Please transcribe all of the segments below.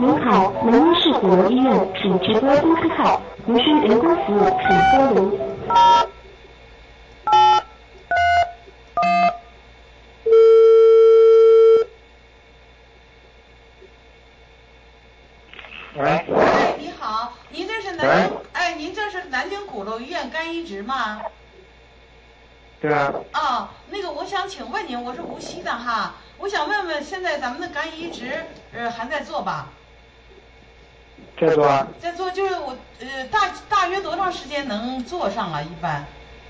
您好，门医市鼓楼医院，请直拨公司号，无需人工服务，请拨零。 喂。 哎，你好，您这是您这是南京鼓楼医院肝移植吗？ 对啊。 那个我想请问您，我是无锡的哈，我想问问现在咱们的肝移植还在做吧？ 在做啊。 在做，就是我大约多长时间能做上啊？一般？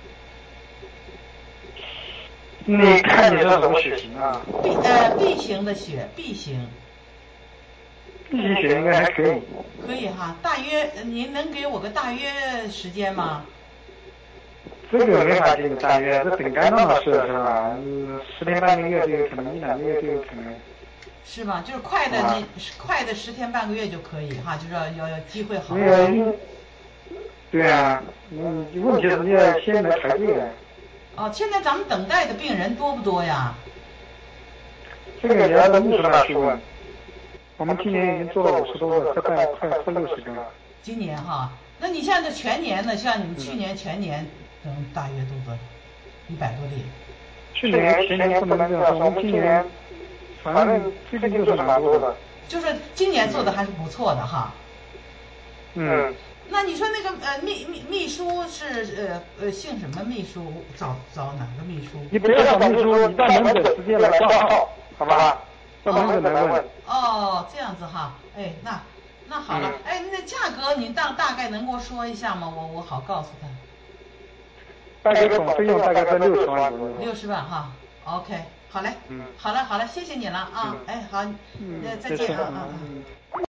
你看你是什么血型啊 ？B 型的血，B 型。 B 型血应该还可以。 可以哈，大约您能给我个大约时间吗？ 这个没法给你大约，这等肝脏的事是吧？10天半个月就有可能，1-2个月就有可能。 是吧？就是快的快的10天半个月就可以哈，就是要机会好。 对啊，问题是你要先来排队的。 现在咱们等待的病人多不多呀？ 这个你要到秘书那去问。我们今年已经做了50多个，快60个了。 今年哈，那你像这全年呢？像你们去年全年大约多少？100多例。 去年前年不能这样说，我们今年反正最近就是蛮多的。 就是今年做的还是不错的哈。那你说那个秘书是姓什么秘书？找哪个秘书？ 你不要找秘书，你到门诊直接来挂号，好吧？到门诊来问。 这样子哈，哎，那好了，哎，那价格你大概能给我说一下吗？我好告诉他。 大概总费用大概在60万左右。 60万哈 ，OK， 好嘞，好了，谢谢你了啊，哎，好，再见啊。